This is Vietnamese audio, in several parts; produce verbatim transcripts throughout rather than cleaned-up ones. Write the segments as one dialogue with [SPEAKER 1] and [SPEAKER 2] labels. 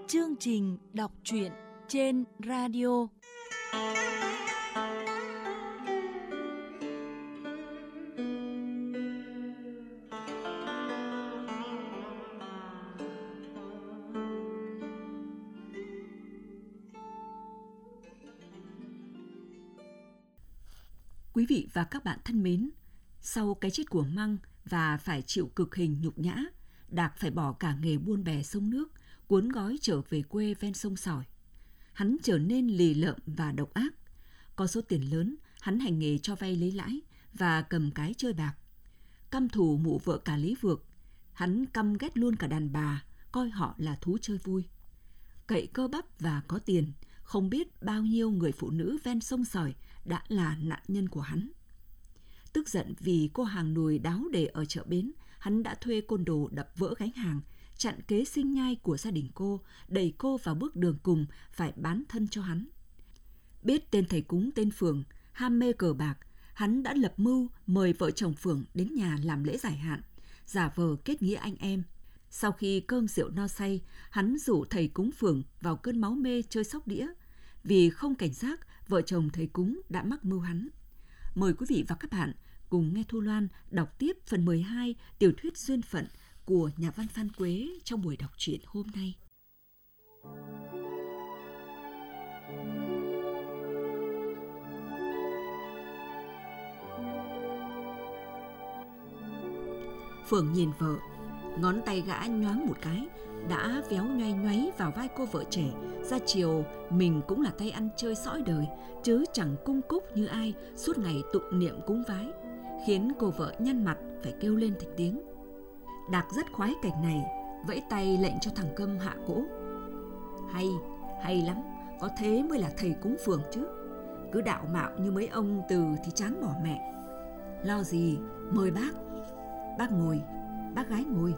[SPEAKER 1] chương trình đọc truyện trên radio.
[SPEAKER 2] Quý vị và các bạn thân mến, sau cái chết của Măng và phải chịu cực hình nhục nhã, Đạc phải bỏ cả nghề buôn bè sông nước, cuốn gói trở về quê ven sông Sỏi. Hắn trở nên lì lợm và độc ác. Có số tiền lớn, hắn hành nghề cho vay lấy lãi và cầm cái chơi bạc. Căm thù mụ vợ cả Lý Vược, hắn căm ghét luôn cả đàn bà, coi họ là thú chơi vui. Cậy cơ bắp và có tiền, không biết bao nhiêu người phụ nữ ven sông Sỏi đã là nạn nhân của hắn. Tức giận vì cô hàng nùi đáo để ở chợ bến, hắn đã thuê côn đồ đập vỡ gánh hàng, chặn kế sinh nhai của gia đình cô, đẩy cô vào bước đường cùng phải bán thân cho hắn. Biết tên thầy cúng tên Phường ham mê cờ bạc, hắn đã lập mưu mời vợ chồng Phường đến nhà làm lễ giải hạn, giả vờ kết nghĩa anh em. Sau khi cơm rượu no say, hắn rủ thầy cúng Phường vào cơn máu mê chơi sóc đĩa. Vì không cảnh giác, vợ chồng thầy cúng đã mắc mưu hắn. Mời quý vị và các bạn cùng nghe Thu Loan đọc tiếp phần mười hai tiểu thuyết Duyên Phận của nhà văn Phan Quế trong buổi đọc truyện hôm nay. Phượng nhìn vợ, ngón tay gã nhoáng một cái, đã véo nhoay nhoáy vào vai cô vợ trẻ. Ra chiều, mình cũng là tay ăn chơi sõi đời, chứ chẳng cung cúc như ai, suốt ngày tụng niệm cúng vái, khiến cô vợ nhăn mặt phải kêu lên thành tiếng. Đạc rất khoái cảnh này, vẫy tay lệnh cho thằng Câm hạ cỗ. Hay, hay lắm, có thế mới là thầy cúng Phường chứ. Cứ đạo mạo như mấy ông Từ thì chán bỏ mẹ. Lo gì, mời bác. Bác ngồi, bác gái ngồi.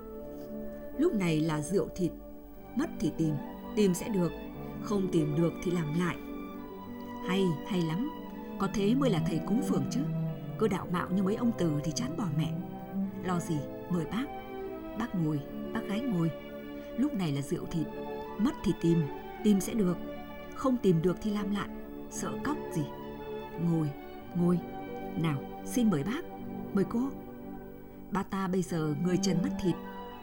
[SPEAKER 2] Lúc này là rượu thịt, mất thì tìm, tìm sẽ được, không tìm được thì làm lại. Hay, hay lắm, có thế mới là thầy cúng Phường chứ. Cứ đạo mạo như mấy ông Từ thì chán bỏ mẹ. Lo gì, mời bác. Bác ngồi, bác gái ngồi. Lúc này là rượu thịt, mất thì tìm, tìm sẽ được, không tìm được thì làm lại, sợ cóc gì. Ngồi, ngồi. Nào, xin mời bác, mời cô. Ba ta bây giờ người trần mất thịt.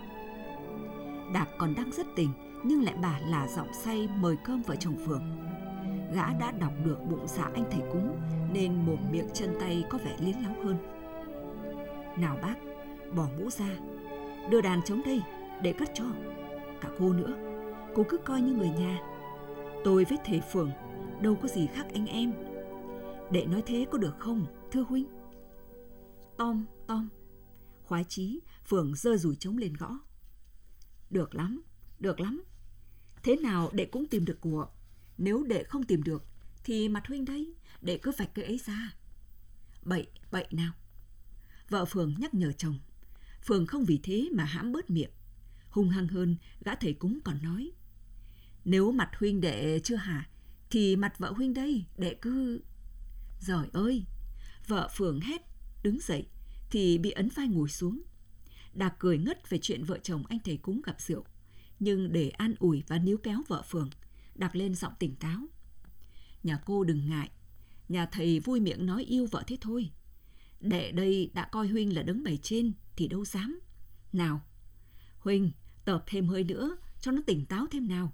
[SPEAKER 2] Đạc còn đang rất tỉnh, nhưng lại bà là giọng say mời cơm vợ chồng Phường. Gã đã đọc được bụng dạ anh thầy cúng, nên mồm miệng chân tay có vẻ liến láo hơn. Nào bác, bỏ mũ ra, đưa đàn trống đây để cất cho. Cả cô nữa, cô cứ coi như người nhà. Tôi với thầy Phường đâu có gì khác anh em. Đệ nói thế có được không, thưa huynh? Tom, Tom. Khoái chí, Phường giơ dùi trống lên gõ. Được lắm, được lắm. Thế nào đệ cũng tìm được của. Nếu đệ không tìm được thì mặt huynh đấy, đệ cứ vạch cái ấy ra. Bậy, bậy nào. Vợ Phường nhắc nhở chồng. Phường không vì thế mà hãm bớt miệng. Hung hăng hơn, gã thầy cúng còn nói. Nếu mặt huynh đệ chưa hả, thì mặt vợ huynh đây, đệ cứ... Giời ơi! Vợ Phường hét, đứng dậy, thì bị ấn vai ngồi xuống. Đạc cười ngất về chuyện vợ chồng anh thầy cúng gặp rượu. Nhưng để an ủi và níu kéo vợ Phường, Đạc lên giọng tỉnh táo. Nhà cô đừng ngại, nhà thầy vui miệng nói yêu vợ thế thôi. Đệ đây đã coi huynh là đấng bày trên thì đâu dám. Nào, huynh tợp thêm hơi nữa cho nó tỉnh táo thêm nào.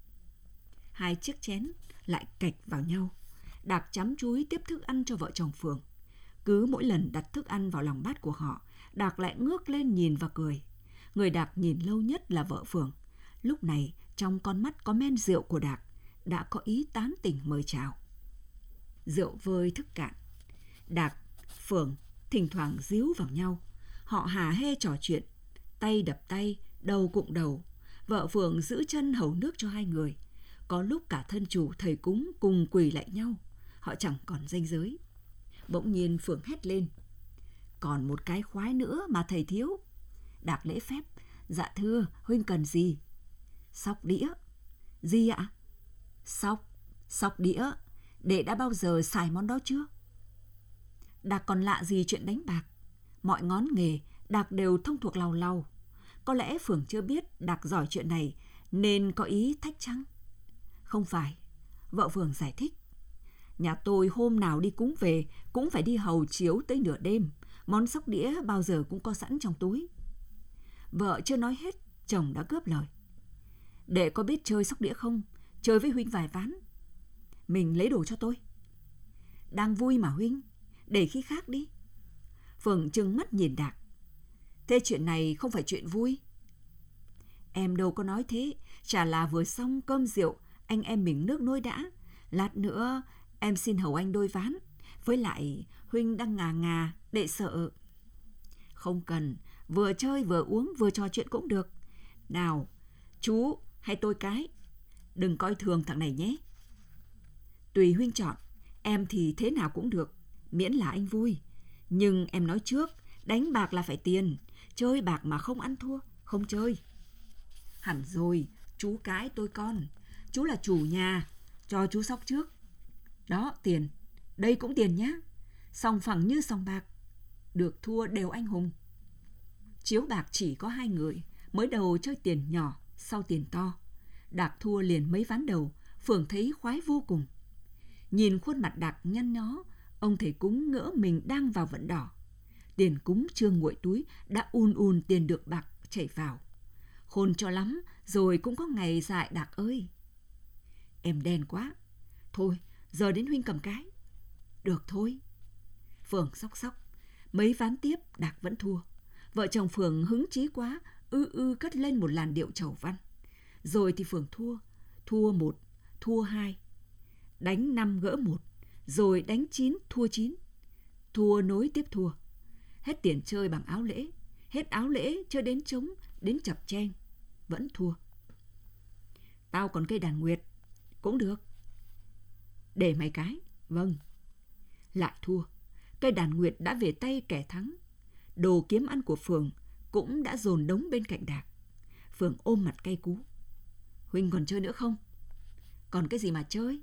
[SPEAKER 2] Hai chiếc chén lại cạch vào nhau. Đạc chăm chúi tiếp thức ăn cho vợ chồng Phường. Cứ mỗi lần đặt thức ăn vào lòng bát của họ, Đạc lại ngước lên nhìn và cười. Người Đạc nhìn lâu nhất là vợ Phường. Lúc này, trong con mắt có men rượu của Đạc, đã có ý tán tỉnh mời chào. Rượu vơi thức cạn. Đạc, Phường thỉnh thoảng díu vào nhau. Họ hả hê trò chuyện, tay đập tay, đầu cụng đầu. Vợ Phường giữ chân hầu nước cho hai người. Có lúc cả thân chủ thầy cúng cùng quỳ lại nhau. Họ chẳng còn ranh giới. Bỗng nhiên Phường hét lên. Còn một cái khoái nữa mà thầy thiếu. Đạc lễ phép. Dạ thưa, huynh cần gì? Sóc đĩa. Gì ạ? Sóc, sóc đĩa. Đệ đã bao giờ xài món đó chưa? Đạc còn lạ gì chuyện đánh bạc. Mọi ngón nghề Đạc đều thông thuộc làu làu. Có lẽ Phường chưa biết Đạc giỏi chuyện này, Nên có ý thách chăng? Không phải, vợ Phường giải thích. Nhà tôi hôm nào đi cúng về cũng phải đi hầu chiếu tới nửa đêm. Món sóc đĩa bao giờ cũng có sẵn trong túi. Vợ chưa nói hết, chồng đã cướp lời. Để có biết chơi sóc đĩa không? Chơi với Huynh vài ván. Mình lấy đồ cho tôi. Đang vui mà Huynh, để khi khác đi. Phường trừng mắt nhìn Đạt. Thế chuyện này không phải chuyện vui. Em đâu có nói thế, chả là vừa xong cơm rượu, anh em mình nước nôi đã. Lát nữa em xin hầu anh đôi ván. Với lại Huynh đang ngà ngà, để sợ. Không cần, vừa chơi vừa uống vừa trò chuyện cũng được. Nào, chú hay tôi cái, đừng coi thường thằng này nhé. Tùy Huynh chọn, em thì thế nào cũng được, miễn là anh vui. Nhưng em nói trước, đánh bạc là phải tiền, chơi bạc mà không ăn thua, không chơi. Hẳn rồi, chú cái tôi con, chú là chủ nhà, cho chú sóc trước. Đó, tiền, đây cũng tiền nhá, sòng phẳng như sòng bạc, được thua đều anh hùng. Chiếu bạc chỉ có hai người, mới đầu chơi tiền nhỏ, sau tiền to. Đạt thua liền mấy ván đầu, Phường thấy khoái vô cùng. Nhìn khuôn mặt Đạt nhăn nhó, ông thầy cúng ngỡ mình đang vào vận đỏ. Tiền cúng chưa nguội túi, đã un un tiền được bạc chảy vào. Khôn cho lắm, rồi cũng có ngày dại Đạt ơi. Em đen quá. Thôi, giờ đến Huynh cầm cái. Được thôi. Phường sóc sóc. Mấy ván tiếp Đạt vẫn thua. Vợ chồng Phường hứng chí quá, ư ư cất lên một làn điệu chầu văn. Rồi thì Phường thua. Thua một, thua hai. Đánh năm gỡ một. Rồi đánh chín, thua chín. Thua nối tiếp thua. Hết tiền chơi bằng áo lễ. Hết áo lễ chơi đến trống, đến chập cheng. Vẫn thua. Tao còn cây đàn nguyệt. Cũng được. Để mày cái. Vâng. Lại thua. Cây đàn nguyệt đã về tay kẻ thắng. Đồ kiếm ăn của Phường cũng đã dồn đống bên cạnh Đạt. Phường ôm mặt cay cú. Huynh còn chơi nữa không? Còn cái gì mà chơi?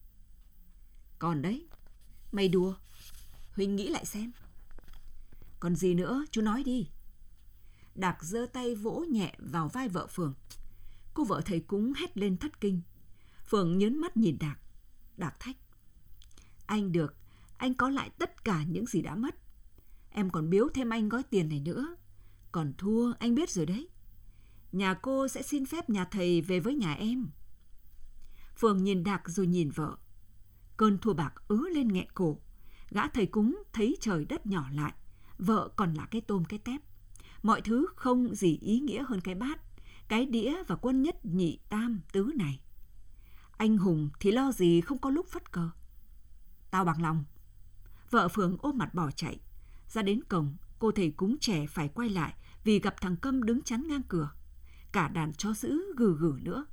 [SPEAKER 2] Còn đấy. Mày đùa. Huynh nghĩ lại xem. Còn gì nữa, chú nói đi. Đạt giơ tay vỗ nhẹ vào vai vợ Phường. Cô vợ thầy cúng hét lên thất kinh. Phường nhớn mắt nhìn Đạt. Đạt thách. Anh được, anh có lại tất cả những gì đã mất. Em còn biếu thêm anh gói tiền này nữa. Còn thua, anh biết rồi đấy. Nhà cô sẽ xin phép nhà thầy về với nhà em. Phường nhìn Đạt rồi nhìn vợ. Cơn thua bạc ứ lên nghẹn cổ. Gã thầy cúng thấy trời đất nhỏ lại. Vợ còn là cái tôm cái tép. Mọi thứ không gì ý nghĩa hơn cái bát, cái đĩa và quân nhất nhị tam tứ này. Anh hùng thì lo gì không có lúc phất cờ. Tao bằng lòng. Vợ Phường ôm mặt bỏ chạy. Ra đến cổng, cô thầy cúng trẻ phải quay lại vì gặp thằng Câm đứng chắn ngang cửa. Cả đàn chó dữ gừ gừ nữa.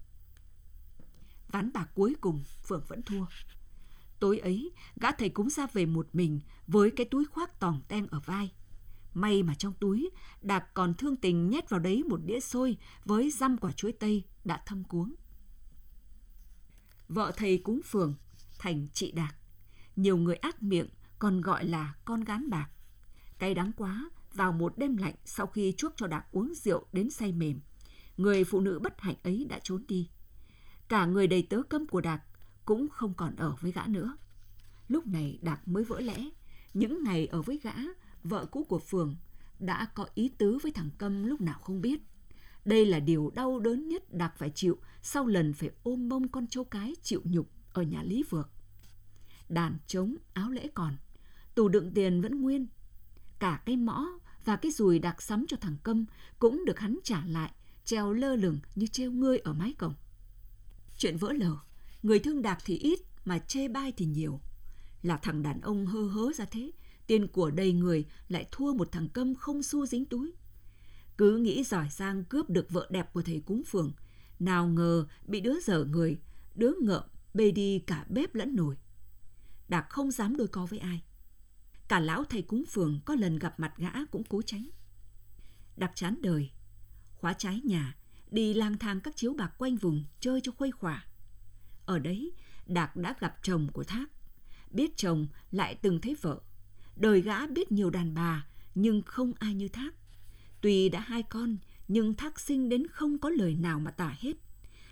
[SPEAKER 2] Ván bạc cuối cùng, Phường vẫn thua. Tối ấy, gã thầy cúng ra về một mình với cái túi khoác tòng teng ở vai. May mà trong túi, Đạt còn thương tình nhét vào đấy một đĩa xôi với dăm quả chuối tây đã thâm cuống. Vợ thầy cúng Phường thành chị Đạt. Nhiều người ác miệng còn gọi là con gán bạc. Cay đắng quá, vào một đêm lạnh sau khi chuốc cho Đạt uống rượu đến say mềm, người phụ nữ bất hạnh ấy đã trốn đi. Cả người đầy tớ Câm của Đạt cũng không còn ở với gã nữa. Lúc này Đạt mới vỡ lẽ. Những ngày ở với gã, vợ cũ của Phường đã có ý tứ với thằng Câm lúc nào không biết. Đây là điều đau đớn nhất Đạt phải chịu sau lần phải ôm mông con trâu cái chịu nhục ở nhà Lý Vược. Đàn trống, áo lễ còn, tủ đựng tiền vẫn nguyên. Cả cái mõ và cái dùi Đạt sắm cho thằng Câm cũng được hắn trả lại, treo lơ lửng như treo ngươi ở mái cổng. Chuyện vỡ lở, người thương Đạt thì ít mà chê bai thì nhiều. Là thằng đàn ông hơ hớ ra thế, tiền của đầy người lại thua một thằng Câm không xu dính túi. Cứ nghĩ giỏi giang cướp được vợ đẹp của thầy cúng Phường, nào ngờ bị đứa dở người, đứa ngợm bê đi cả bếp lẫn nồi. Đạt không dám đôi co với ai. Cả lão thầy cúng Phường có lần gặp mặt gã cũng cố tránh. Đạt chán đời, khóa trái nhà, đi lang thang các chiếu bạc quanh vùng chơi cho khuây khỏa. Ở đấy, Đạt đã gặp chồng của Thác. Biết chồng lại từng thấy vợ. Đời gã biết nhiều đàn bà, nhưng không ai như Thác. Tuy đã hai con, nhưng Thác sinh đến không có lời nào mà tả hết.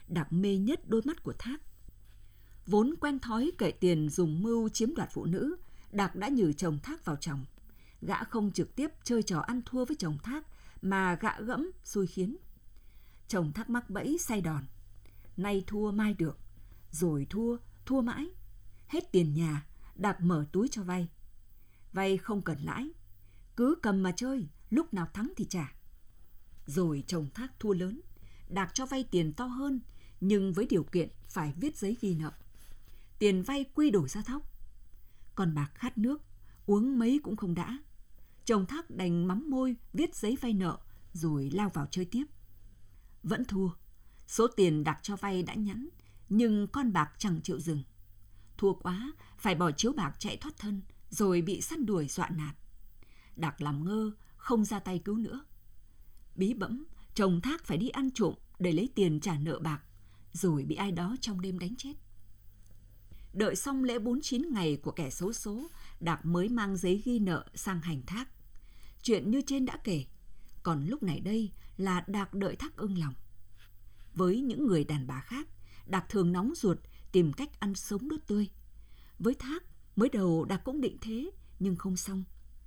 [SPEAKER 2] Đạc mê nhất đôi mắt của Thác. Vốn quen thói cậy tiền dùng mưu chiếm đoạt phụ nữ, Đạc đã nhử chồng Thác vào chồng. Gã không trực tiếp chơi trò ăn thua với chồng Thác, mà gạ gẫm, xui khiến. Chồng Thác mắc bẫy say đòn. Nay thua mai được, rồi thua, thua mãi. Hết tiền nhà, Đạc mở túi cho vay. Vay không cần lãi, cứ cầm mà chơi, lúc nào thắng thì trả. Rồi chồng Thác thua lớn, Đạc cho vay tiền to hơn, nhưng với điều kiện phải viết giấy ghi nợ. Tiền vay quy đổi ra thóc. Còn Bạc khát nước, uống mấy cũng không đã. Chồng Thác đành mắm môi viết giấy vay nợ rồi lao vào chơi tiếp. Vẫn thua. Số tiền Đạc cho vay đã nhẵn, nhưng con Bạc chẳng chịu dừng. Thua quá, phải bỏ chiếu bạc chạy thoát thân, rồi bị săn đuổi dọa nạt. Đạc làm ngơ, không ra tay cứu nữa. Bí bẫm, chồng Thác phải đi ăn trộm để lấy tiền trả nợ Bạc, rồi bị ai đó trong đêm đánh chết. Đợi xong lễ bốn chín ngày của kẻ xấu số, Đạc mới mang giấy ghi nợ sang hành Thác. Chuyện như trên đã kể, còn lúc này đây là Đạc đợi Thác ưng lòng. Với những người đàn bà khác, Đạc thường nóng ruột tìm cách ăn sống đốt tươi. Với Thác, mới đầu Đạc cũng định thế, nhưng không xong.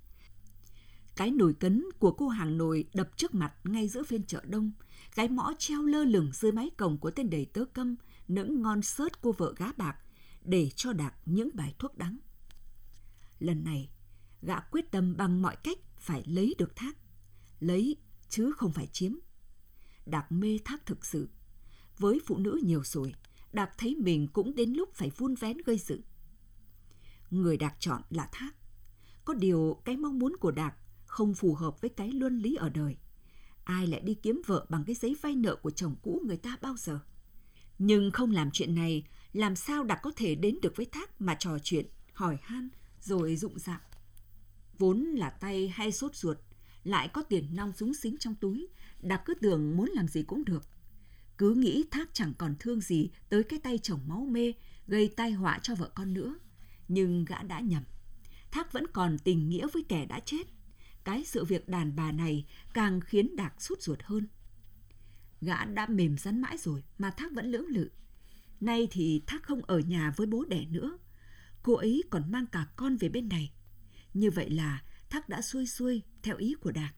[SPEAKER 2] Cái nồi cấn của cô hàng nồi đập trước mặt ngay giữa phiên chợ đông. Cái mõ treo lơ lửng dưới mái cổng của tên đầy tớ câm, nẫng ngon sớt cô vợ gá Bạc, để cho Đạc những bài thuốc đắng. Lần này, gã quyết tâm bằng mọi cách phải lấy được Thác. Lấy, chứ không phải chiếm. Đạc mê Thác thực sự. Với phụ nữ nhiều rồi, Đạc thấy mình cũng đến lúc phải vun vén gây dựng. Người Đạc chọn là Thác. Có điều cái mong muốn của Đạc không phù hợp với cái luân lý ở đời. Ai lại đi kiếm vợ bằng cái giấy vay nợ của chồng cũ người ta bao giờ? Nhưng không làm chuyện này, làm sao Đạc có thể đến được với Thác mà trò chuyện, hỏi han, rồi rụng rạng. Vốn là tay hay sốt ruột, lại có tiền nong súng xính trong túi, Đạc cứ tưởng muốn làm gì cũng được. Cứ nghĩ Thác chẳng còn thương gì tới cái tay chồng máu mê, gây tai họa cho vợ con nữa. Nhưng gã đã nhầm. Thác vẫn còn tình nghĩa với kẻ đã chết. Cái sự việc đàn bà này càng khiến Đạc sốt ruột hơn. Gã đã mềm rắn mãi rồi mà Thác vẫn lưỡng lự. Nay thì Thác không ở nhà với bố đẻ nữa. Cô ấy còn mang cả con về bên này. Như vậy là Thác đã xuôi xuôi theo ý của Đạc.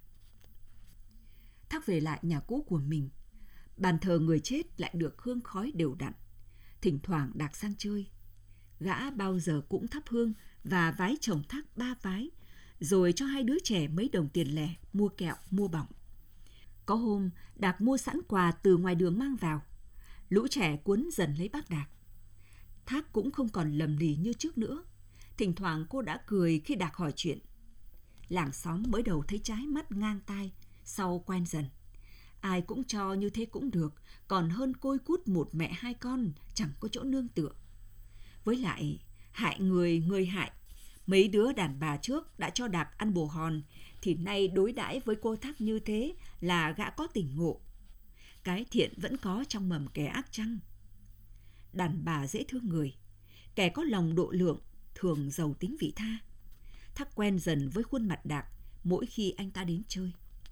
[SPEAKER 2] Thác về lại nhà cũ của mình. Bàn thờ người chết lại được hương khói đều đặn. Thỉnh thoảng Đạc sang chơi. Gã bao giờ cũng thắp hương và vái chồng Thác ba vái, rồi cho hai đứa trẻ mấy đồng tiền lẻ mua kẹo, mua bỏng. Có hôm, Đạc mua sẵn quà từ ngoài đường mang vào. Lũ trẻ cuốn dần lấy bác Đạc. Thác cũng không còn lầm lì như trước nữa. Thỉnh thoảng cô đã cười khi Đạc hỏi chuyện. Làng xóm mới đầu thấy trái mắt ngang tai, sau quen dần. Ai cũng cho như thế cũng được, còn hơn côi cút một mẹ hai con, chẳng có chỗ nương tựa. Với lại, hại người, người hại. Mấy đứa đàn bà trước đã cho Đạc ăn bồ hòn, thì nay đối đãi với cô Thác như thế là gã có tỉnh ngộ. Cái thiện vẫn có trong mầm kẻ ác chăng? Đàn bà dễ thương người, kẻ có lòng độ lượng, thường giàu tính vị tha. Thác quen dần với khuôn mặt Đạc mỗi khi anh ta đến chơi.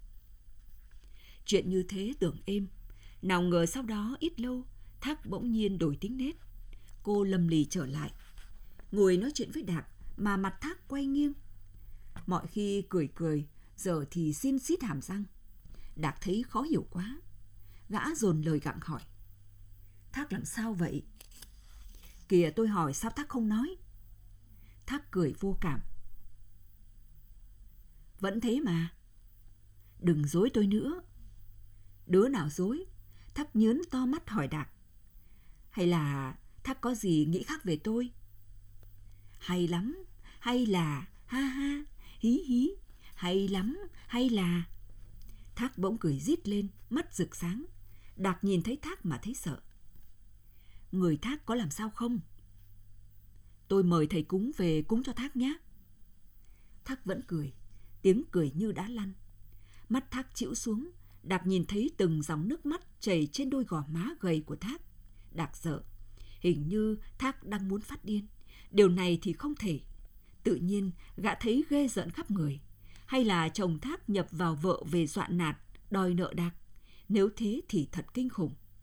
[SPEAKER 2] Chuyện như thế tưởng êm, nào ngờ sau đó ít lâu, Thác bỗng nhiên đổi tính nết. Cô lầm lì trở lại, ngồi nói chuyện với Đạc mà mặt Thác quay nghiêng. Mọi khi cười cười, giờ thì xin xít hàm răng. Đạc thấy khó hiểu quá. Gã dồn lời gặng hỏi. Thác làm sao vậy? Kìa tôi hỏi sao Thác không nói? Thác cười vô cảm. Vẫn thế mà. Đừng dối tôi nữa. Đứa nào dối? Thác nhớn to mắt hỏi Đạc. Hay là Thác có gì nghĩ khác về tôi? Hay lắm. Hay là ha ha, hí hí. Hay lắm. Hay là... Thác bỗng cười rít lên, mắt rực sáng. Đạc nhìn thấy Thác mà thấy sợ. Người Thác có làm sao không? Tôi mời thầy cúng về cúng cho Thác nhé. Thác vẫn cười, tiếng cười như đá lăn. Mắt Thác chĩu xuống, Đạc nhìn thấy từng dòng nước mắt chảy trên đôi gò má gầy của Thác. Đạc sợ, hình như Thác đang muốn phát điên. Điều này thì không thể. Tự nhiên gã thấy ghê rợn khắp người. Hay là chồng Thác nhập vào vợ về dọa nạt, đòi nợ Đạc? Nếu thế thì thật kinh khủng.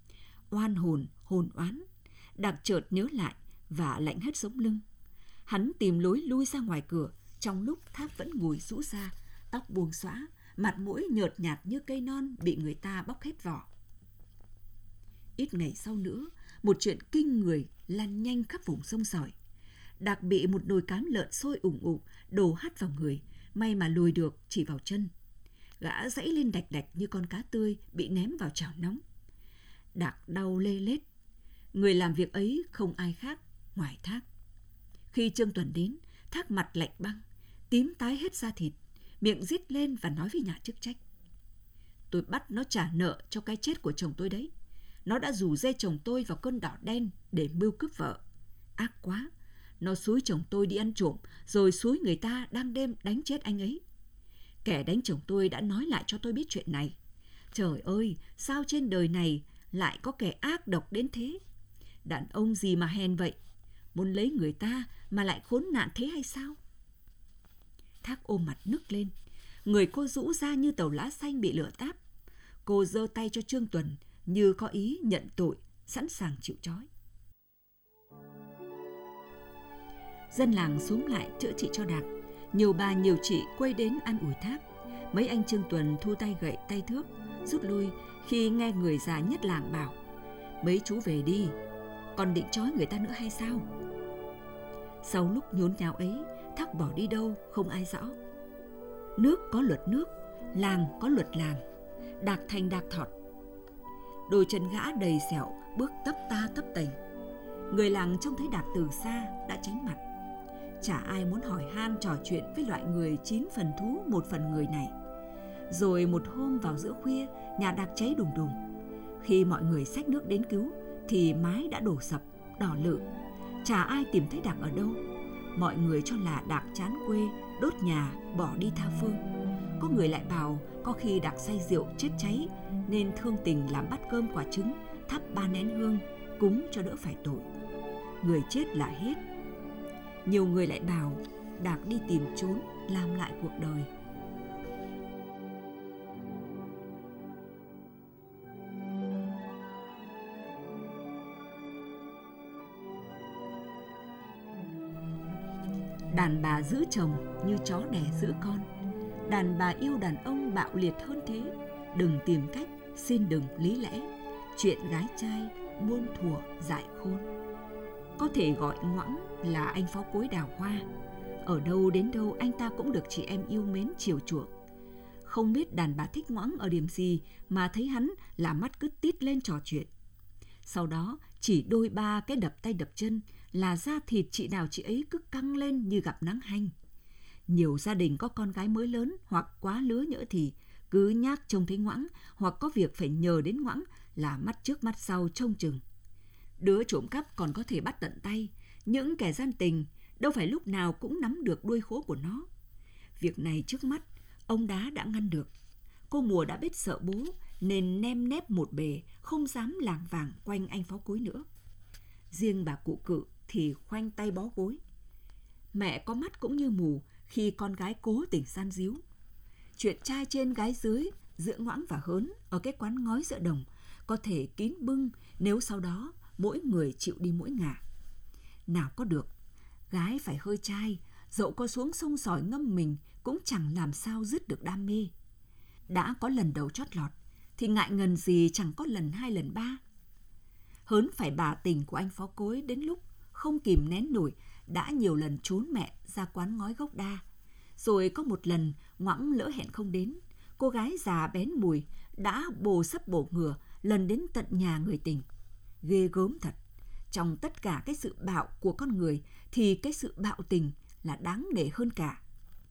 [SPEAKER 2] oan hồn, hồn oán. Đạc chợt nhớ lại và lạnh hết sống lưng. Hắn tìm lối lui ra ngoài cửa, trong lúc Thác vẫn ngồi rũ ra, tóc buông xõa, mặt mũi nhợt nhạt như cây non bị người ta bóc hết vỏ. Ít ngày sau nữa, một chuyện kinh người lan nhanh khắp vùng sông sỏi. Đạc bị một nồi cám lợn sôi ủng ục đổ hắt vào người, may mà lùi được chỉ vào chân. Gã giãy lên đạch đạch như con cá tươi bị ném vào chảo nóng. Đạc đau lê lết. Người làm việc ấy không ai khác ngoài Thác. Khi Trương Tuần đến, Thác mặt lạnh băng, tím tái hết da thịt, miệng rít lên và nói với nhà chức trách: "Tôi bắt nó trả nợ cho cái chết của chồng tôi đấy. Nó đã rủ dê chồng tôi vào cơn đỏ đen để mưu cướp vợ. Ác quá, nó xúi chồng tôi đi ăn trộm, rồi xúi người ta đang đêm đánh chết anh ấy. Kẻ đánh chồng tôi đã nói lại cho tôi biết chuyện này. Trời ơi, sao trên đời này lại có kẻ ác độc đến thế? Đàn ông gì mà hèn vậy? Muốn lấy người ta mà lại khốn nạn thế hay sao?" Thác ôm mặt nức lên. Người cô rũ ra như tàu lá xanh bị lửa táp. Cô giơ tay cho Trương Tuần như có ý nhận tội, sẵn sàng chịu trói. Dân làng xúm lại chữa trị cho Đạc. Nhiều bà nhiều chị quay đến an ủi Thác. Mấy anh Trương Tuần thu tay gậy tay thước, rút lui khi nghe người già nhất làng bảo: "Mấy chú về đi, còn định trói người ta nữa hay sao?" Sau lúc nhốn nháo ấy, Thác bỏ đi đâu không ai rõ. Nước có luật nước, làng có luật làng. Đạc thành Đạc thọt. Đôi chân gã đầy sẹo, bước tấp ta tấp tềnh. Người làng trông thấy Đạc từ xa đã tránh mặt. Chả ai muốn hỏi han trò chuyện với loại người chín phần thú một phần người này. Rồi một hôm vào giữa khuya, nhà Đạc cháy đùng đùng. Khi mọi người xách nước đến cứu thì mái đã đổ sập, đỏ lự. Chả ai tìm thấy Đạc ở đâu. Mọi người cho là Đạc chán quê, đốt nhà, bỏ đi tha phương. Có người lại bảo có khi Đạc say rượu chết cháy nên thương tình làm bát cơm quả trứng, thắp ba nén hương, cúng cho đỡ phải tội. Người chết là hết. Nhiều người lại bảo Đạc đi tìm trốn, làm lại cuộc đời. Đàn bà giữ chồng như chó đẻ giữ con. Đàn bà yêu đàn ông bạo liệt hơn thế. Đừng tìm cách, xin đừng lý lẽ. Chuyện gái trai muôn thuở dại khôn. Có thể gọi Ngoãng là anh pháo cối đào hoa. Ở đâu đến đâu anh ta cũng được chị em yêu mến chiều chuộng. Không biết đàn bà thích Ngoãng ở điểm gì mà thấy hắn là mắt cứ tít lên trò chuyện. Sau đó chỉ đôi ba cái đập tay đập chân là da thịt chị nào chị ấy cứ căng lên như gặp nắng hanh. Nhiều gia đình có con gái mới lớn hoặc quá lứa nhỡ thì cứ nhác trông thấy Ngoãng hoặc có việc phải nhờ đến Ngoãng là mắt trước mắt sau trông chừng. Đứa trộm cắp còn có thể bắt tận tay, những kẻ gian tình đâu phải lúc nào cũng nắm được đuôi khố của nó. Việc này trước mắt ông Đá đã ngăn được. Cô Mùa đã biết sợ bố nên nem nép một bề, không dám lảng vảng quanh anh pháo cối nữa. Riêng bà cụ Cự thì khoanh tay bó gối. Mẹ có mắt cũng như mù khi con gái cố tình gian díu. Chuyện trai trên gái dưới giữa Ngoãng và Hớn ở cái quán ngói giữa đồng có thể kín bưng nếu sau đó mỗi người chịu đi mỗi ngả. Nào có được, gái phải hơi trai, dẫu có xuống sông sỏi ngâm mình cũng chẳng làm sao dứt được đam mê. Đã có lần đầu chót lọt thì ngại ngần gì chẳng có lần hai lần ba. Hớn phải bà tình của anh pháo cối đến lúc không kìm nén nổi đã nhiều lần trốn mẹ ra quán ngói gốc đa. Rồi có một lần Ngoãng lỡ hẹn không đến, cô gái già bén mùi đã bồ sắp bổ ngửa lần đến tận nhà người tình. Ghê gớm thật. Trong tất cả cái sự bạo của con người thì cái sự bạo tình là đáng nể hơn cả.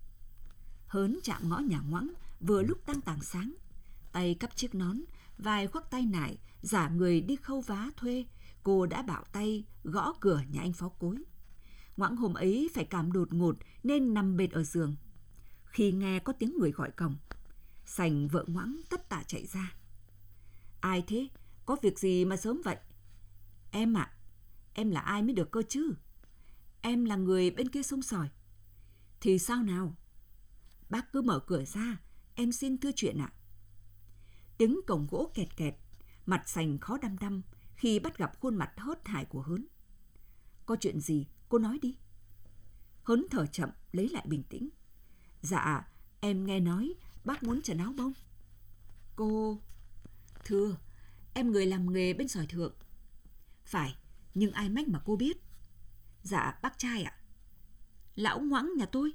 [SPEAKER 2] Hớn chạm ngõ nhà Ngoãng vừa lúc đang tảng sáng. Tay cắp chiếc nón, vai khoác tay nải, giả người đi khâu vá thuê, cô đã bạo tay gõ cửa nhà anh pháo cối. Ngoãng hôm ấy phải cảm đột ngột nên nằm bệt ở giường. Khi nghe có tiếng người gọi cổng, Sành vợ Ngoãng tất tả chạy ra. Ai thế? Có việc gì mà sớm vậy? Em ạ, à, em là ai mới được cơ chứ? Em là người bên kia sông sỏi. Thì sao nào? Bác cứ mở cửa ra, em xin thưa chuyện ạ. À. Tiếng cổng gỗ kẹt kẹt, mặt Sành khó đăm đăm khi bắt gặp khuôn mặt hớt hải của Hớn. Có chuyện gì, cô nói đi. Hớn thở chậm, lấy lại bình tĩnh. Dạ, em nghe nói bác muốn trần áo bông. Cô... Thưa, em người làm nghề bên sỏi thượng. Phải, nhưng ai mách mà cô biết? Dạ, bác trai ạ. Lão Ngoãng nhà tôi.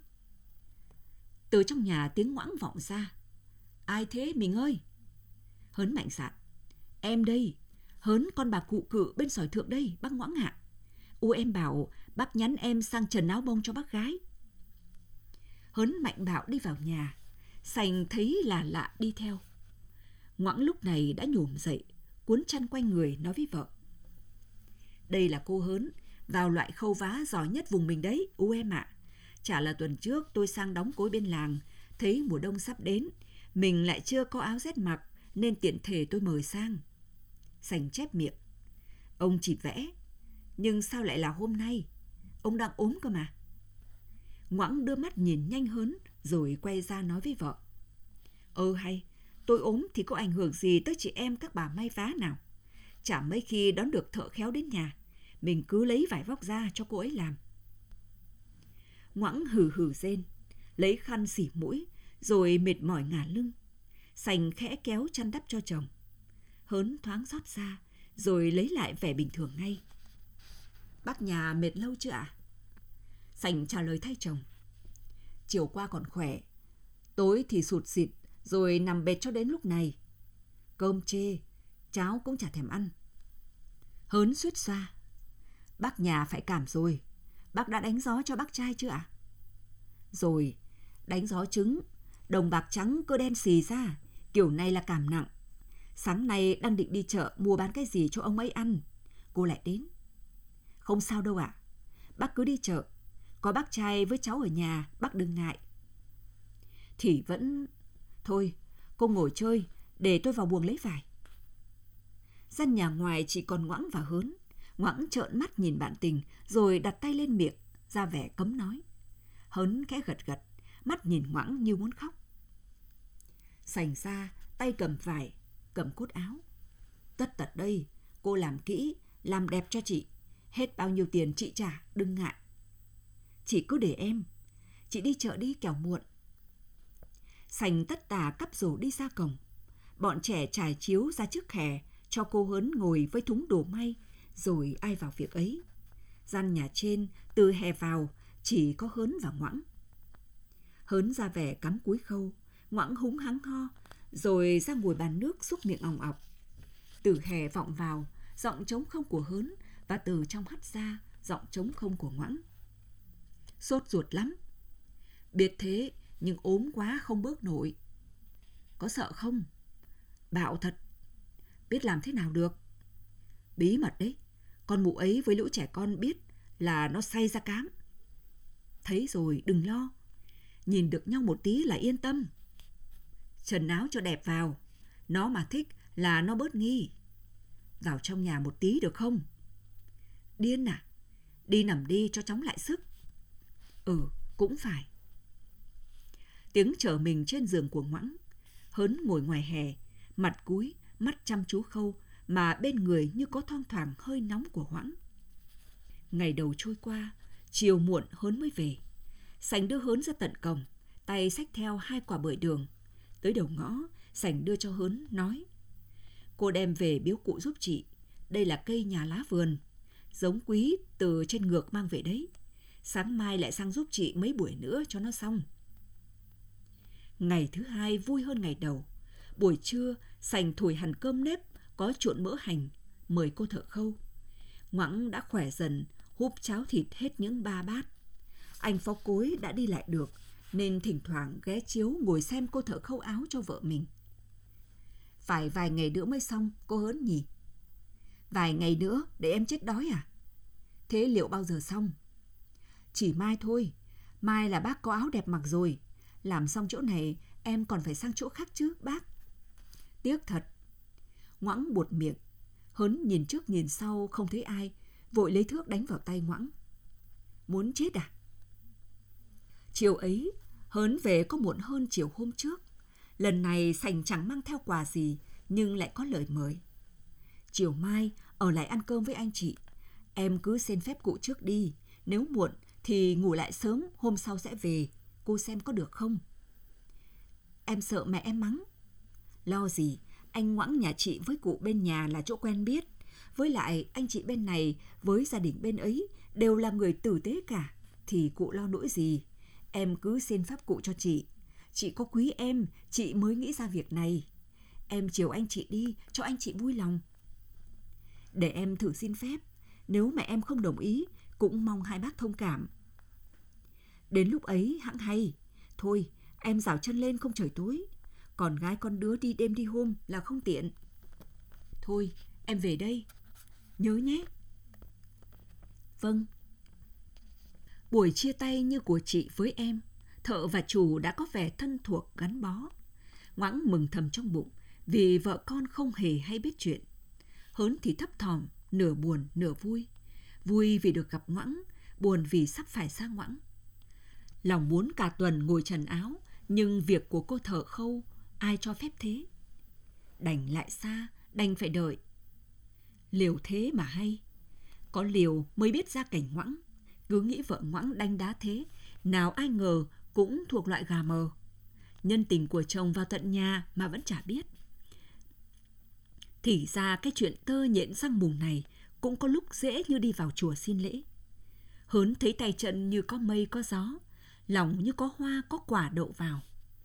[SPEAKER 2] Từ trong nhà tiếng Ngoãng vọng ra. Ai thế mình ơi? Hớn mạnh dạn. Em đây, Hớn con bà cụ cự bên sỏi thượng đây, bác Ngoãng ạ. Ô em bảo bác nhắn em sang trần áo bông cho bác gái. Hớn mạnh bạo đi vào nhà. Sành thấy là lạ đi theo. Ngoãng lúc này đã nhổm dậy, cuốn chăn quanh người nói với vợ. Đây là cô Hớn, vào loại khâu vá giỏi nhất vùng mình đấy, u em ạ. À. Chả là tuần trước tôi sang đóng cối bên làng, thấy mùa đông sắp đến, mình lại chưa có áo rét mặc, nên tiện thể tôi mời sang. Sành chép miệng. Ông chỉ vẽ, nhưng sao lại là hôm nay? Ông đang ốm cơ mà. Ngoãng đưa mắt nhìn nhanh Hớn, rồi quay ra nói với vợ. Ơ hay, tôi ốm thì có ảnh hưởng gì tới chị em các bà may vá nào. Chả mấy khi đón được thợ khéo đến nhà, mình cứ lấy vải vóc ra cho cô ấy làm. Ngoãng hừ hừ rên, lấy khăn xỉ mũi, rồi mệt mỏi ngả lưng. Sành khẽ kéo chăn đắp cho chồng. Hớn thoáng rót ra, rồi lấy lại vẻ bình thường ngay. Bác nhà mệt lâu chưa ạ? À? Sành trả lời thay chồng. Chiều qua còn khỏe, tối thì sụt xịt, rồi nằm bệt cho đến lúc này. Cơm chê, cháo cũng chả thèm ăn. Hớn suýt xoa. Bác nhà phải cảm rồi. Bác đã đánh gió cho bác trai chưa ạ? À? Rồi, đánh gió trứng, đồng bạc trắng cơ đen xì ra, kiểu này là cảm nặng. Sáng nay đang định đi chợ mua bán cái gì cho ông ấy ăn, cô lại đến. Không sao đâu ạ, à. Bác cứ đi chợ, có bác trai với cháu ở nhà, bác đừng ngại. Thì vẫn... Thôi, cô ngồi chơi, để tôi vào buồng lấy vải. Gian nhà ngoài chỉ còn Ngoãng và Hớn. Ngoãng trợn mắt nhìn bạn tình, rồi đặt tay lên miệng, ra vẻ cấm nói. Hớn khẽ gật gật, mắt nhìn Ngoãng như muốn khóc. Sành ra, tay cầm vải, cầm cốt áo. Tất tật đây, cô làm kỹ, làm đẹp cho chị. Hết bao nhiêu tiền chị trả, đừng ngại. Chị cứ để em, chị đi chợ đi kẻo muộn. Sành tất tả cắp rổ đi ra cổng. Bọn trẻ trải chiếu ra trước hè, cho cô Hớn ngồi với thúng đồ may, rồi ai vào việc ấy. Gian nhà trên, từ hè vào, chỉ có Hớn và Ngoãng. Hớn ra vẻ cắm cúi khâu, Ngoãng húng hắng ho, rồi ra ngồi bàn nước xúc miệng òng ọc. Từ hè vọng vào, giọng trống không của Hớn, và từ trong hắt ra, giọng trống không của Ngoãng. Sốt ruột lắm. Biết thế, nhưng ốm quá không bước nổi. Có sợ không? Bạo thật. Biết làm thế nào được? Bí mật đấy. Con mụ ấy với lũ trẻ con biết là nó say ra cám. Thấy rồi, đừng lo. Nhìn được nhau một tí là yên tâm. Trần áo cho đẹp vào. Nó mà thích là nó bớt nghi. Vào trong nhà một tí được không? Điên à? Đi nằm đi cho chóng lại sức. Ừ, cũng phải. Tiếng trở mình trên giường của Ngoãng. Hớn ngồi ngoài hè, mặt cúi, mắt chăm chú khâu, mà bên người như có thoang thoảng hơi nóng của Ngoãng. Ngày đầu trôi qua, chiều muộn Hớn mới về. Sành đưa Hớn ra tận cổng, tay xách theo hai quả bưởi đường. Tới đầu ngõ, Sành đưa cho Hớn, nói: Cô đem về biếu cụ giúp chị. Đây là cây nhà lá vườn, giống quý từ trên ngược mang về đấy. Sáng mai lại sang giúp chị mấy buổi nữa cho nó xong. Ngày thứ hai vui hơn ngày đầu. Buổi trưa, Sành thổi hẳn cơm nếp, có trộn mỡ hành, mời cô thợ khâu. Ngoãng đã khỏe dần, húp cháo thịt hết những ba bát. Anh Phó Cối đã đi lại được, nên thỉnh thoảng ghé chiếu ngồi xem cô thợ khâu áo cho vợ mình. Phải vài ngày nữa mới xong, cô Hớn nhỉ? Vài ngày nữa để em chết đói à? Thế liệu bao giờ xong? Chỉ mai thôi, mai là bác có áo đẹp mặc rồi. Làm xong chỗ này, em còn phải sang chỗ khác chứ, bác. Tiếc thật. Ngoãng buột miệng. Hớn nhìn trước nhìn sau không thấy ai, vội lấy thước đánh vào tay Ngoãng. Muốn chết à? Chiều ấy, Hớn về có muộn hơn chiều hôm trước. Lần này Sành chẳng mang theo quà gì, nhưng lại có lời mời. Chiều mai, ở lại ăn cơm với anh chị. Em cứ xin phép cụ trước đi. Nếu muộn thì ngủ lại sớm, hôm sau sẽ về. Cô xem có được không? Em sợ mẹ em mắng. Lo gì, anh Ngoãng nhà chị với cụ bên nhà là chỗ quen biết. Với lại anh chị bên này với gia đình bên ấy đều là người tử tế cả. Thì cụ lo nỗi gì? Em cứ xin phép cụ cho chị. Chị có quý em, chị mới nghĩ ra việc này. Em chiều anh chị đi, cho anh chị vui lòng. Để em thử xin phép. Nếu mẹ em không đồng ý, cũng mong hai bác thông cảm. Đến lúc ấy hẵng hay. Thôi, em rảo chân lên không trời tối. Còn gái con đứa đi đêm đi hôm là không tiện. Thôi, em về đây. Nhớ nhé. Vâng. Buổi chia tay như của chị với em, thợ và chủ đã có vẻ thân thuộc gắn bó. Ngoãng mừng thầm trong bụng vì vợ con không hề hay biết chuyện. Hớn thì thấp thỏm, nửa buồn nửa vui. Vui vì được gặp Ngoãng, buồn vì sắp phải xa Ngoãng. Lòng muốn cả tuần ngồi trần áo, nhưng việc của cô thợ khâu ai cho phép thế? Đành lại xa, đành phải đợi. Liều thế mà hay. Có liều mới biết ra cảnh Ngoãng. Cứ nghĩ vợ Ngoãng đanh đá thế, nào ai ngờ cũng thuộc loại gà mờ. Nhân tình của chồng vào tận nhà mà vẫn chả biết. Thì ra cái chuyện tơ nhện răng mùng này cũng có lúc dễ như đi vào chùa xin lễ. Hớn thấy tay chân như có mây có gió, lòng như có hoa có quả đậu vào.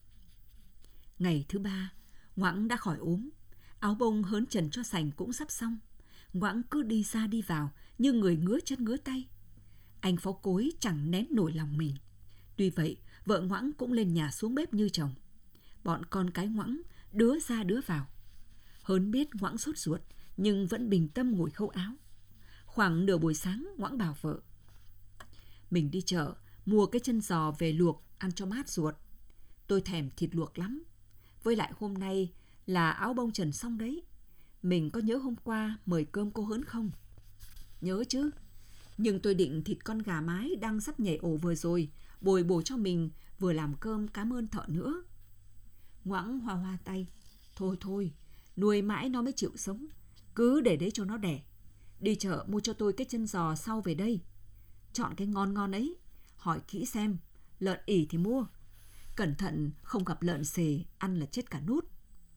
[SPEAKER 2] Ngày thứ ba, Ngoãng đã khỏi ốm. Áo bông Hớn trần cho sành cũng sắp xong. Ngoãng cứ đi ra đi vào như người ngứa chân ngứa tay. Anh Phó Cối chẳng nén nổi lòng mình. Tuy vậy, vợ Ngoãng cũng lên nhà xuống bếp như chồng. Bọn con cái Ngoãng đứa ra đứa vào. Hớn biết Ngoãng sốt ruột, nhưng vẫn bình tâm ngồi khâu áo. Khoảng nửa buổi sáng, Ngoãng bảo vợ: mình đi chợ, mua cái chân giò về luộc, ăn cho mát ruột. Tôi thèm thịt luộc lắm. Với lại hôm nay là áo bông trần xong đấy. Mình có nhớ hôm qua mời cơm cô Hớn không? Nhớ chứ. Nhưng tôi định thịt con gà mái đang sắp nhảy ổ vừa rồi, bồi bổ cho mình, vừa làm cơm cảm ơn thợ nữa. Ngoãng hoa hoa tay. Thôi thôi, nuôi mãi nó mới chịu sống. Cứ để đấy cho nó đẻ. Đi chợ mua cho tôi cái chân giò sau về đây. Chọn cái ngon ngon ấy. Hỏi kỹ xem, lợn ỉ thì mua. Cẩn thận không gặp lợn xề, ăn là chết cả nút.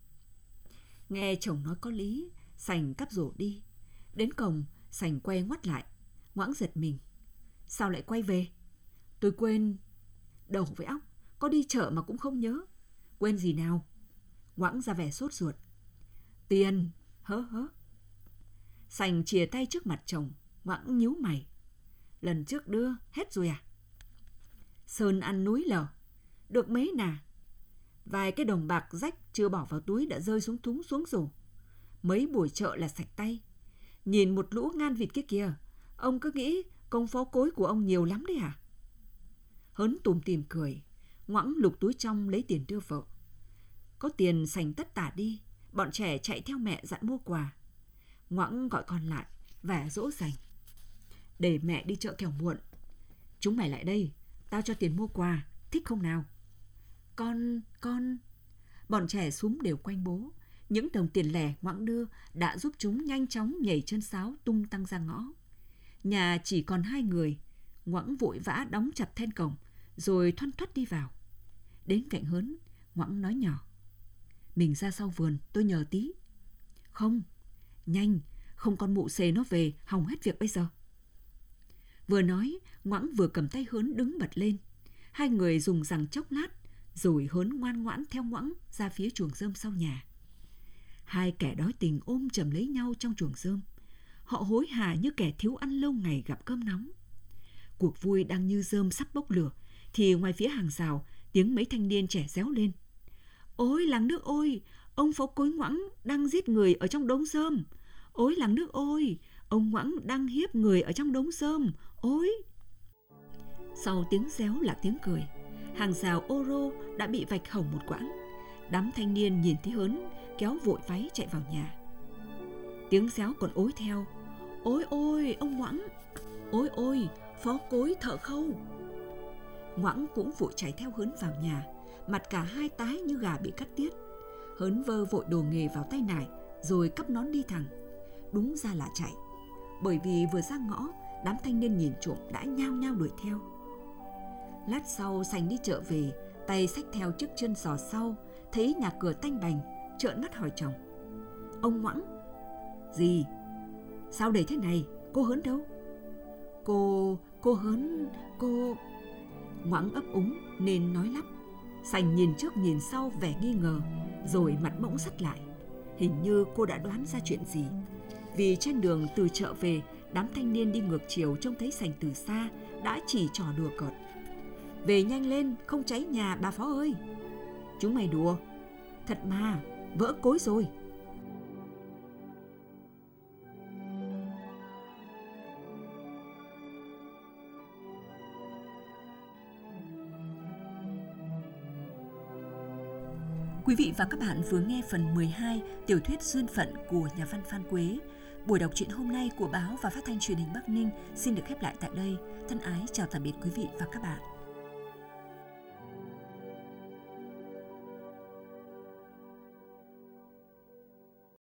[SPEAKER 2] Nghe chồng nói có lý, Sành cắp rổ đi. Đến cổng, Sành quay ngoắt lại. Ngoãng giật mình. Sao lại quay về? Tôi quên. Đầu với óc, có đi chợ mà cũng không nhớ. Quên gì nào? Ngoãng ra vẻ sốt ruột. Tiền, hớ hớ. Sành chìa tay trước mặt chồng. Ngoãng nhíu mày. Lần trước đưa, hết rồi à? Sơn ăn núi lở. Được mấy nà? Vài cái đồng bạc rách chưa bỏ vào túi đã rơi xuống thúng xuống rổ. Mấy buổi chợ là sạch tay. Nhìn một lũ ngan vịt kia kìa. Ông cứ nghĩ công Phó Cối của ông nhiều lắm đấy à? Hớn tủm tỉm cười. Ngoãng lục túi trong lấy tiền đưa vợ. Có tiền Sành tất tả đi. Bọn trẻ chạy theo mẹ dặn mua quà. Ngoãng gọi con lại, vẻ dỗ dành. Để mẹ đi chợ kẻo muộn. Chúng mày lại đây, tao cho tiền mua quà, thích không nào? Con, con... Bọn trẻ súm đều quanh bố. Những đồng tiền lẻ Ngoãng đưa đã giúp chúng nhanh chóng nhảy chân sáo tung tăng ra ngõ. Nhà chỉ còn hai người. Ngoãng vội vã đóng chặt then cổng, rồi thoăn thoắt đi vào. Đến cạnh Hớn, Ngoãng nói nhỏ. Mình ra sau vườn, tôi nhờ tí. Không, nhanh, không con mụ xề nó về, hỏng hết việc bây giờ. Vừa nói, Ngoãng vừa cầm tay Hớn đứng bật lên. Hai người dùng rằng chốc lát, rồi Hớn ngoan ngoãn theo Ngoãng ra phía chuồng rơm sau nhà. Hai kẻ đói tình ôm chầm lấy nhau trong chuồng rơm. Họ hối hả như kẻ thiếu ăn lâu ngày gặp cơm nóng. Cuộc vui đang như rơm sắp bốc lửa, thì ngoài phía hàng rào, tiếng mấy thanh niên trẻ réo lên. Ôi làng nước ôi, ông Phó Cối Ngoãng đang giết người ở trong đống rơm. Ôi làng nước ôi, ông Ngoãng đang hiếp người ở trong đống rơm. Ôi! Sau tiếng réo là tiếng cười. Hàng rào ô rô đã bị vạch hỏng một quãng. Đám thanh niên nhìn thấy Hớn, kéo vội váy chạy vào nhà. Tiếng réo còn ối theo. Ôi ôi, ông Ngoãng! Ôi ôi, Phó Cối thợ khâu! Ngoãng cũng vội chạy theo Hớn vào nhà, mặt cả hai tái như gà bị cắt tiết. Hớn vơ vội đồ nghề vào tay nải, rồi cắp nón đi thẳng. đúng ra là chạy, bởi vì vừa ra ngõ, đám thanh niên nhìn trộm đã nhao nhao đuổi theo. Lát sau Sành đi chợ về, tay xách theo chiếc chân giò sau, thấy nhà cửa tanh bành, trợn mắt hỏi chồng: "Ông Ngoãng." "Gì? Sao để thế này? Cô Hớn đâu?" Cô... cô Hớn... cô... Ngoãng ấp úng nên nói lắp. Sành nhìn trước nhìn sau vẻ nghi ngờ, rồi mặt bỗng sắt lại. Hình như cô đã đoán ra chuyện gì. Vì trên đường từ chợ về, đám thanh niên đi ngược chiều trông thấy Sành từ xa đã chỉ trò đùa cợt: "Về nhanh lên, không cháy nhà bà Phó ơi." "Chúng mày đùa. Thật mà, vỡ cối rồi." Quý vị và các bạn vừa nghe phần mười hai tiểu thuyết Duyên phận của nhà văn Phan Quế. Buổi đọc truyện hôm nay của báo và phát thanh truyền hình Bắc Ninh xin được khép lại tại đây. Thân ái chào tạm biệt quý vị và các bạn.